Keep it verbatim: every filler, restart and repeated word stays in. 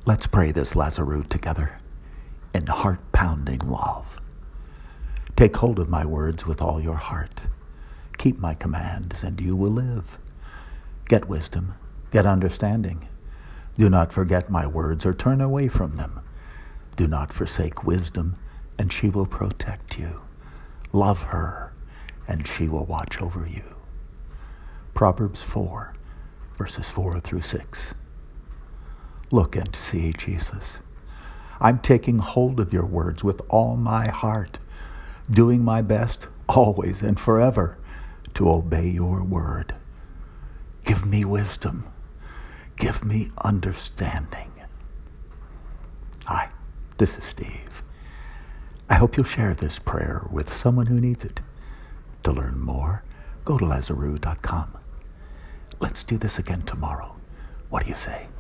Let's pray this Lazarus together in heart-pounding love. Take hold of my words with all your heart. Keep my commands, and you will live. Get wisdom, get understanding. Do not forget my words or turn away from them. Do not forsake wisdom, and she will protect you. Love her, and she will watch over you. Proverbs four, verses four through six. Look and see Jesus. I'm taking hold of your words with all my heart, doing my best always and forever to obey your word. Give me wisdom. Give me understanding. Hi, this is Steve. I hope you'll share this prayer with someone who needs it. To learn more, go to lazarus dot com. Let's do this again tomorrow. What do you say?